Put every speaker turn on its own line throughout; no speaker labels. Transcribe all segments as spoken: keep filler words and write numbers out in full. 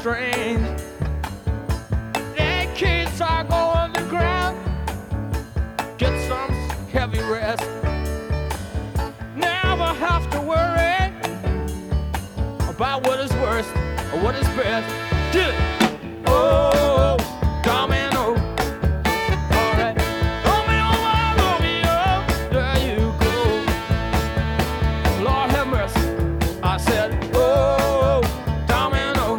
strange. That kids are going to ground. Get some heavy rest. Never have to worry about what is worst or what is best. Get it. Oh, domino. All right. Romeo, Romeo, there you go. Lord have mercy. I said, oh, domino.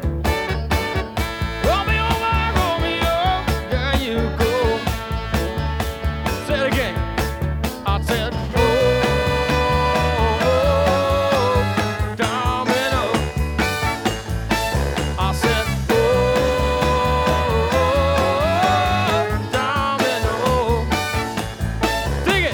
Romeo, Romeo, there you go. Say it again. I said, oh, domino. I said, oh, domino. Dig it.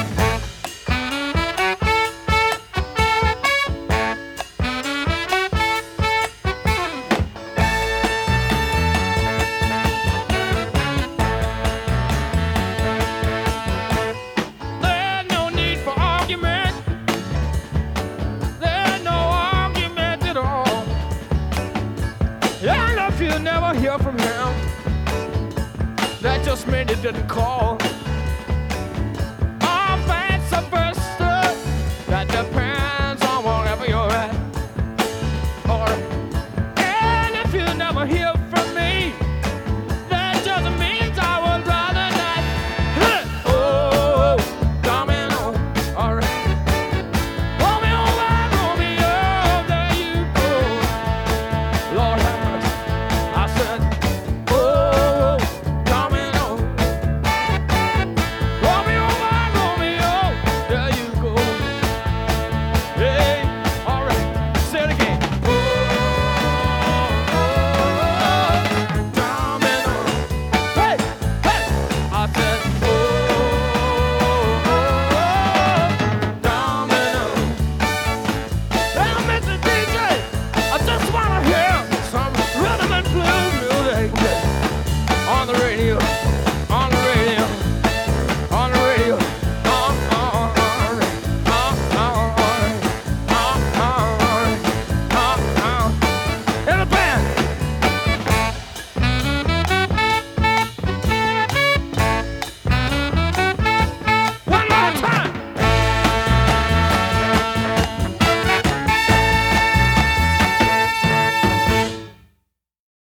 There's no need for argument. There's no argument at all. And if you never hear from him, that just meant it didn't call.